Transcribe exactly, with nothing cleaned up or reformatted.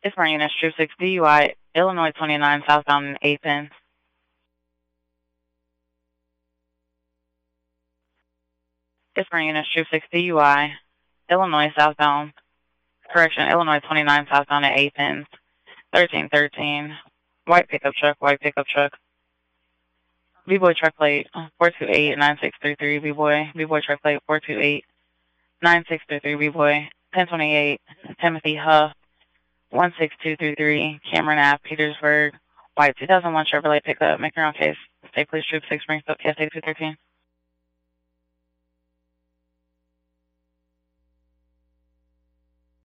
Pittsburgh Units, Troop six, D U I, Illinois twenty-nine, southbound in eighth Pins. Pittsburgh Units, Troop six, D U I, Illinois southbound, correction, Illinois twenty-nine, southbound at eighth Pins. thirteen thirteen, white pickup truck, white pickup truck. B-Boy truck plate four two eight nine six three three, B-Boy. B-Boy truck plate four two eight nine six three three, B-Boy. ten twenty-eight, Timothy Huff, one six two three three, Cameron Ave, Petersburg. White two thousand one Chevrolet pickup. Make your own case. State Police Troop six, Springfield, K S A two thirteen.